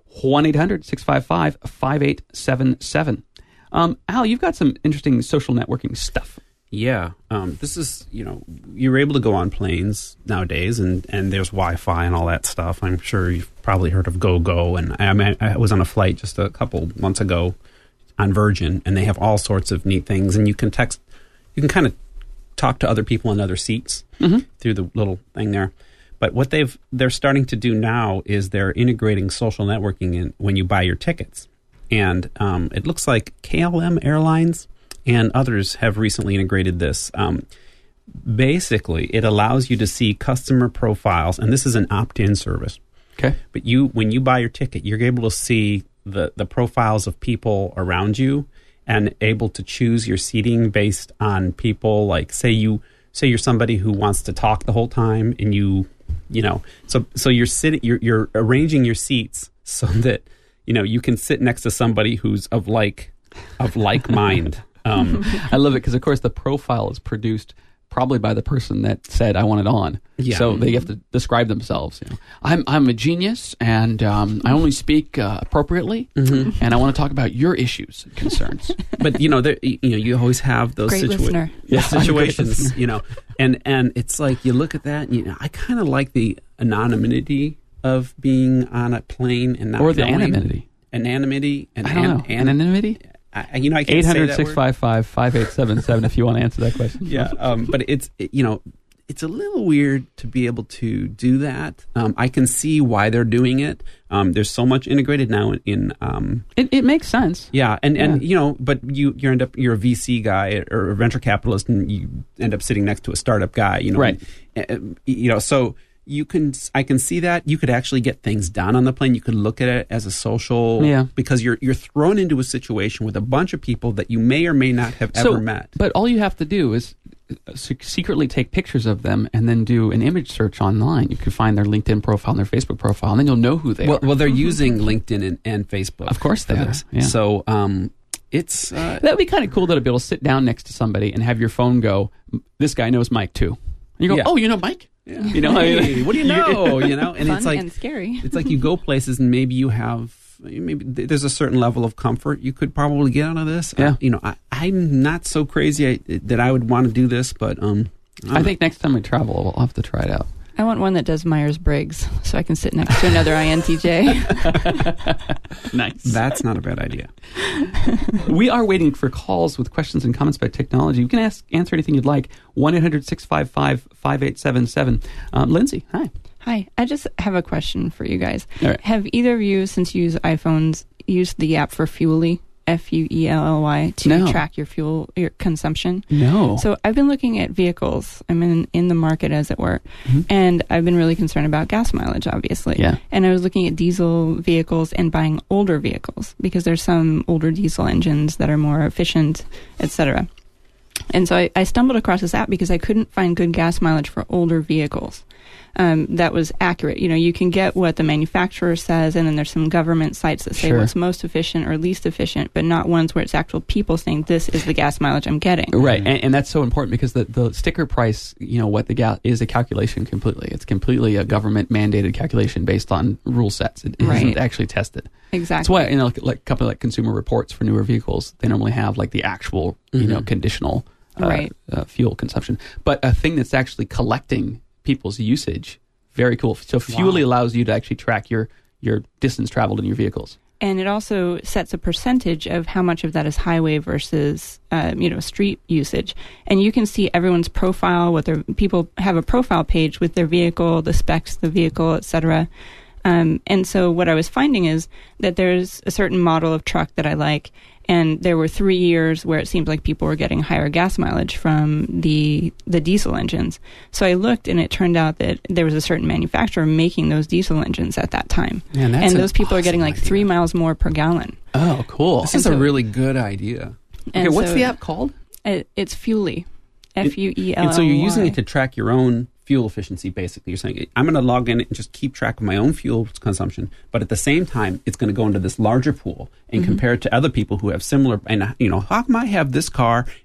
1-800-655-5877. Al, you've got some interesting social networking stuff.
Yeah. This is, you're able to go on planes nowadays, and there's Wi-Fi and all that stuff. I'm sure you've probably heard of GoGo. And I was on a flight just a couple months ago on Virgin, and they have all sorts of neat things. And you can kind of talk to other people in other seats through the little thing there. But what they're starting to do now is they're integrating social networking in when you buy your tickets. And it looks like KLM Airlines and others have recently integrated this. Basically, it allows you to see customer profiles, and this is an opt-in service.
Okay.
But when you buy your ticket, you're able to see the profiles of people around you and able to choose your seating based on people. Like, say you're somebody who wants to talk the whole time, and so you're sitting, you're arranging your seats so that you can sit next to somebody who's of like mind.
I love it because, of course, the profile is produced probably by the person that said, I want it on.
Yeah.
So they have to describe themselves. I'm a genius, and I only speak appropriately, and I want to talk about your issues and concerns.
But, you always have those
listener.
situations, and it's like you look at that, and I kind of like the anonymity of being on a plane and not
or the
knowing.
Anonymity.
Anonymity.
I don't know. Anonymity?
I can't say that word.
800-655-5877 if you want to answer that question.
Yeah, but it's a little weird to be able to do that. I can see why they're doing it. There's so much integrated now in.
It makes sense.
Yeah, and but you're a VC guy or a venture capitalist, and you end up sitting next to a startup guy.
Right.
So. I can see that you could actually get things done on the plane. You could look at it as a social, because you're thrown into a situation with a bunch of people that you may or may not have ever met.
But all you have to do is secretly take pictures of them and then do an image search online. You can find their LinkedIn profile and their Facebook profile, and then you'll know who they are.
Well, they're using LinkedIn and Facebook.
Of course they are. Yeah.
So it's
that would be kind of cool to be able to sit down next to somebody and have your phone go, this guy knows Mike too. And you go, oh, you know Mike?
Yeah.
Hey,
what do you know? And
fun
it's like
and scary.
It's like you go places and maybe there's a certain level of comfort you could probably get out of this.
Yeah.
I'm not so crazy that I would want to do this, but
I think next time we travel, we'll have to try it out.
I want one that does Myers-Briggs so I can sit next to another INTJ.
Nice.
That's not a bad idea.
We are waiting for calls with questions and comments about technology. You can answer anything you'd like. 1-800-655-5877. Lindsay, hi.
Hi. I just have a question for you guys.
All right.
Have either of you, since you use iPhones, used the app for Fuelly? Fuelly to track your fuel, your consumption.
No.
So I've been looking at vehicles. I'm in the market, as it were, and I've been really concerned about gas mileage, obviously.
Yeah.
And I was looking at diesel vehicles and buying older vehicles because there's some older diesel engines that are more efficient, etc. And so I stumbled across this app because I couldn't find good gas mileage for older vehicles. That was accurate. You can get what the manufacturer says, and then there's some government sites that say what's most efficient or least efficient, but not ones where it's actual people saying this is the gas mileage I'm getting.
Right, and that's so important because the sticker price, what the gas is a calculation completely. It's completely a government mandated calculation based on rule sets. It isn't actually tested.
Exactly.
That's why like a company like Consumer Reports for newer vehicles, they normally have like the actual conditional fuel consumption, but a thing that's actually collecting people's usage. Very cool. So Fuelly allows you to actually track your distance traveled in your vehicles.
And it also sets a percentage of how much of that is highway versus, street usage. And you can see everyone's profile, people have a profile page with their vehicle, the specs of the vehicle, etc. And so what I was finding is that there's a certain model of truck that I like, and there were 3 years where it seemed like people were getting higher gas mileage from the diesel engines. So I looked, and it turned out that there was a certain manufacturer making those diesel engines at that time.
Man,
and those people are getting like 3 miles more per gallon.
Oh, cool.
This is a really good idea.
Okay, what's the app called?
It's Fuelly. Fuelly.
And so you're using it to track your own fuel efficiency, basically. You're saying, I'm going to log in and just keep track of my own fuel consumption, but at the same time, it's going to go into this larger pool and compare it to other people who have similar, and how come I have this car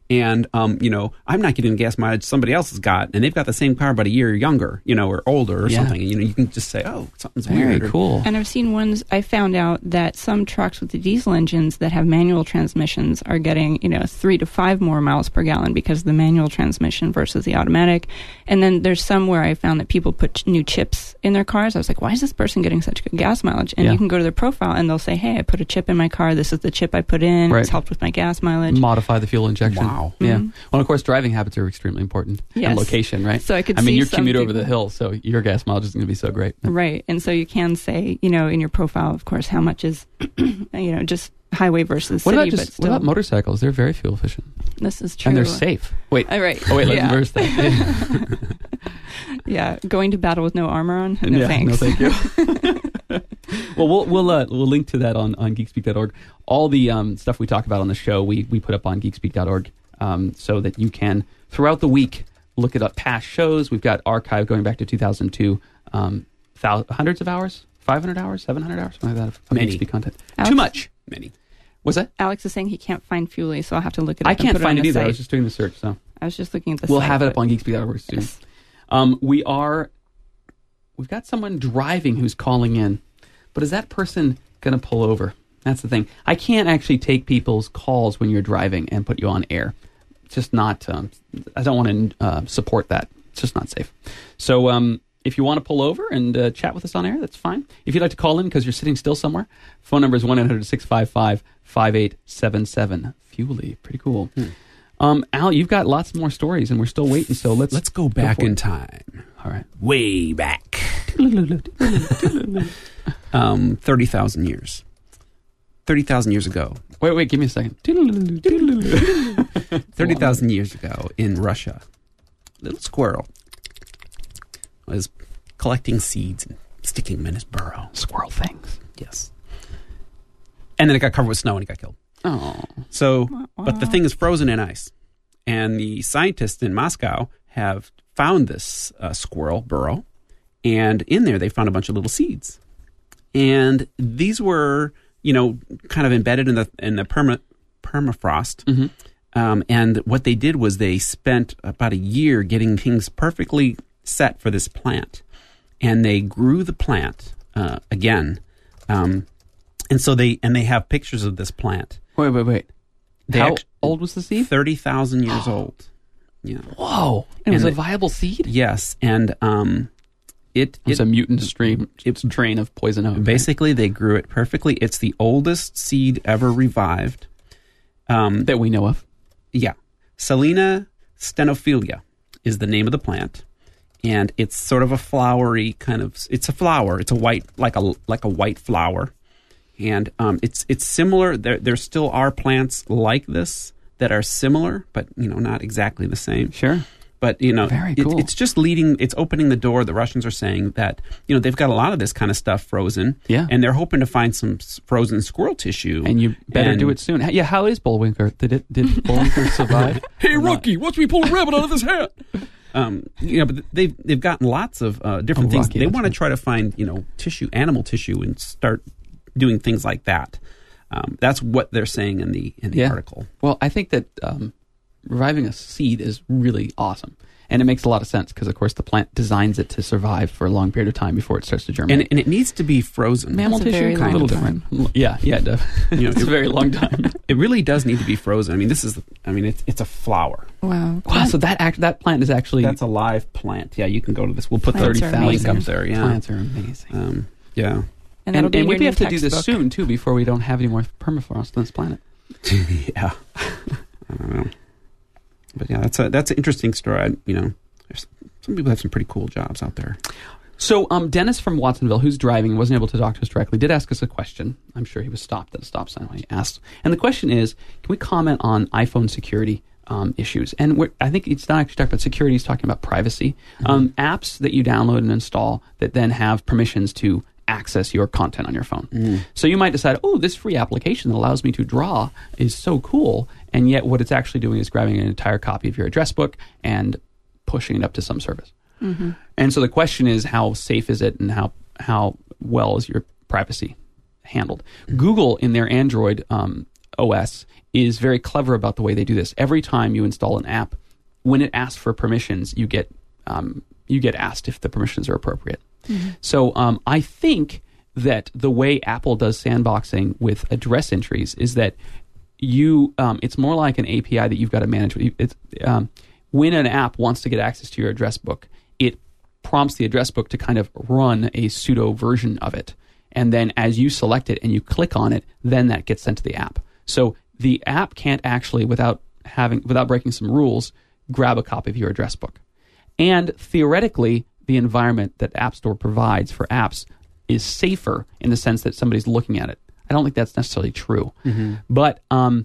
and I'm not getting the gas mileage somebody else has got, and they've got the same car but a year younger, or older or something. And, you can just say, oh, something's
Very
weird.
cool.
And I've seen ones, I found out that some trucks with the diesel engines that have manual transmissions are getting, 3 to 5 more miles per gallon because of the manual transmission versus the automatic. And then there's some where I found that people put new chips in their cars. I was like, why is this person getting such good gas mileage? And you can go to their profile and they'll say, hey, I put a chip in my car. This is the chip I put in.
Right.
It's helped with my gas mileage.
Modify the fuel injection.
Wow.
Yeah.
Mhm.
Well, of course, driving habits are extremely important.
Yes.
And location, right?
So I could
mean,
see
your
some
commute over
people-
the hill, so your gas mileage is going to be so great.
Right. And so you can say, in your profile, of course, how much is, just highway versus
What
city.
about
But still,
what about motorcycles? They're very fuel efficient.
this is true.
And they're safe. Wait.
All right.
Oh, wait, let's
yeah.
reverse that.
Yeah. Going to battle with no armor on? No,
Yeah,
thanks.
no, thank you. Well, we'll link to that on geekspeak.org. All the stuff we talk about on the show, we put up on geekspeak.org so that you can, throughout the week, look at past shows. We've got archive going back to 2002, hundreds of hours, 500 hours, 700 hours, something like that of
Many.
Geekspeak content.
Alex?
Too much.
Many.
Was that?
Alex is saying he can't find Fuelie, so I'll have to look it up.
I
and
can't
put
find
on
it
the
either. I
site.
was just doing the search, so
I was just looking at the
we'll
site.
have it up
but-
on geekspeak.org soon.
Yes.
We've got someone driving who's calling in, but is that person going to pull over? That's the thing. I can't actually take people's calls when you're driving and put you on air. It's just not, I don't want to support that. It's just not safe. So if you want to pull over and chat with us on air, that's fine. If you'd like to call in because you're sitting still somewhere, phone number is 1-800-655-5877. Fuelie, pretty cool. Al, you've got lots more stories, and we're still waiting. So let's
go back
for it.
in time.
All right.
Way back. 30,000 years. 30,000 years ago.
Wait, give me a second.
30,000 years ago in Russia, a little squirrel was collecting seeds and sticking them in his burrow.
Squirrel things.
Yes. And then it got covered with snow and he got killed.
Oh.
So, but the thing is frozen in ice. And the scientists in Moscow have found this squirrel burrow. And in there, they found a bunch of little seeds. And these were, kind of embedded in the permafrost.
Mm-hmm.
And what they did was they spent about a year getting things perfectly set for this plant. And they grew the plant again. And so they have pictures of this plant.
Wait.
They
How old was the seed?
30,000 years old. Yeah.
Whoa. It was
And
a viable seed?
Yes, and
It's a mutant strain of poison oak.
basically they grew it perfectly. It's the oldest seed ever revived.
That we know of.
Yeah, Selena stenophylla is the name of the plant, and it's sort of a flowery kind of. It's a flower. It's a white, like a white flower, and it's similar. There still are plants like this that are similar, but not exactly the same.
Sure.
But
Very cool.
it's just it's opening the door. The Russians are saying that they've got a lot of this kind of stuff frozen, and they're hoping to find some frozen squirrel tissue.
And you better do it soon. Yeah, how is Bullwinkle? Did Bullwinkle survive?
Hey, rookie, watch me pull a rabbit out of this hat. But they've gotten lots of different things.
Rocky,
They
that's
want to
right.
try to find tissue, animal tissue, and start doing things like that. That's what they're saying in the article.
Well, I think that reviving a seed is really awesome. And it makes a lot of sense because, of course, the plant designs it to survive for a long period of time before it starts to germinate.
And it needs to be frozen.
Mammal
That's a very
tissue, a
long
little
time.
different. Yeah, it does. It's a very long time.
It really does need to be frozen. I mean, it's a flower.
Wow.
Wow, so that plant is actually...
That's a live plant. Yeah, you can go to this. We'll put the
Plants are
30,000
link up
amazing.
there. Yeah.
Plants are amazing.
Yeah.
And that'll be in
we
your new
have to do this
textbook.
soon, too, before we don't have any more permafrost on this planet.
Yeah. I don't know. But yeah, that's an interesting story. There's some people have some pretty cool jobs out there.
So Dennis from Watsonville, who's driving and wasn't able to talk to us directly, did ask us a question. I'm sure he was stopped at a stop sign when he asked. And the question is, can we comment on iPhone security issues? And I think it's not actually talking about security, it's talking about privacy. Apps that you download and install that then have permissions to access your content on your phone. So you might decide, this free application that allows me to draw is so cool, and yet what it's actually doing is grabbing an entire copy of your address book and pushing it up to some service.
Mm-hmm.
And so the question is, how safe is it, and how well is your privacy handled? Google, in their Android OS is very clever about the way they do this. Every time you install an app, when it asks for permissions, you get asked if the permissions are appropriate. Mm-hmm. So I think that the way Apple does sandboxing with address entries is that it's more like an API that you've got to manage. When an app wants to get access to your address book, it prompts the address book to kind of run a pseudo version of it. And then as you select it and you click on it, then that gets sent to the app. So the app can't actually, without breaking some rules, grab a copy of your address book. And theoretically, the environment that App Store provides for apps is safer in the sense that somebody's looking at it. I don't think that's necessarily true. Mm-hmm. But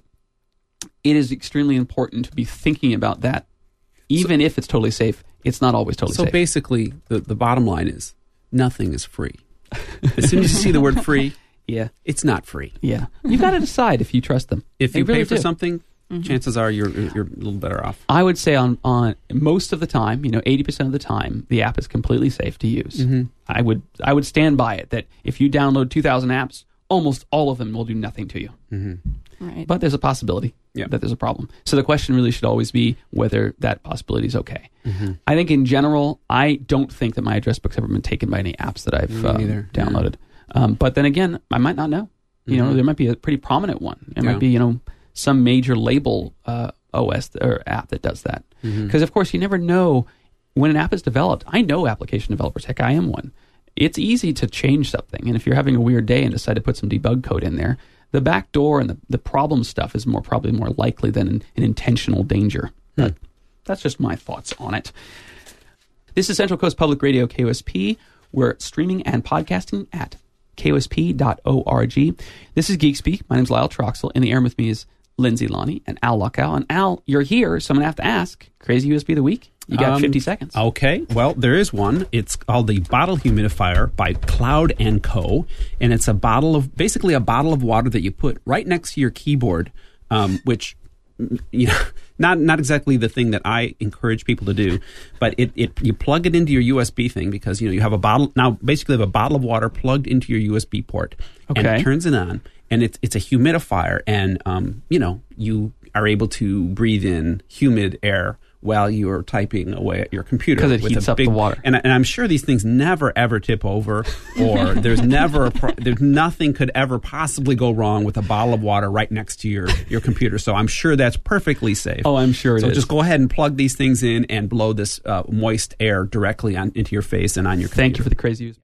it is extremely important to be thinking about that. Even if it's totally safe, it's not always totally safe.
So basically, the bottom line is nothing is free. As soon as you see the word free,
yeah,
it's not free.
Yeah. You've got to decide if you trust them.
If you
really
pay for
do.
something, chances are you're a little better off.
I would say on most of the time, 80% of the time, the app is completely safe to use. Mm-hmm. I would stand by it that if you download 2,000 apps, almost all of them will do nothing to you.
Mm-hmm.
Right.
But there's a possibility that there's a problem. So the question really should always be whether that possibility is okay. Mm-hmm. I think in general, I don't think that my address book's ever been taken by any apps that I've downloaded. Yeah. But then again, I might not know. There might be a pretty prominent one. It might be, some major label OS or app that does that. Because, of course, you never know when an app is developed. I know application developers. Heck, I am one. It's easy to change something. And if you're having a weird day and decide to put some debug code in there, the back door and the problem stuff is probably more likely than an intentional danger. But that's just my thoughts on it. This is Central Coast Public Radio, KOSP. We're streaming and podcasting at kosp.org. This is Geek Speak. My name is Lyle Troxel. In the air with me is Lindsay Lonnie and Al Luckow. And Al, you're here, so I'm going to have to ask, crazy USB of the week? You got 50 seconds.
Okay. Well, there is one. It's called the Bottle Humidifier by Cloud & Co. And it's basically a bottle of water that you put right next to your keyboard, which, not exactly the thing that I encourage people to do, but you plug it into your USB thing because, you have a bottle. Now, basically, you have a bottle of water plugged into your USB port.
Okay.
And it turns it on. And it's a humidifier. And, you are able to breathe in humid air while you are typing away at your computer.
Because it heats up the water.
And I'm sure these things never, ever tip over, or there's nothing could ever possibly go wrong with a bottle of water right next to your computer. So I'm sure that's perfectly safe.
Oh, I'm sure it is.
So just go ahead and plug these things in and blow this moist air directly into your face and on your computer.
Thank you for the crazy use.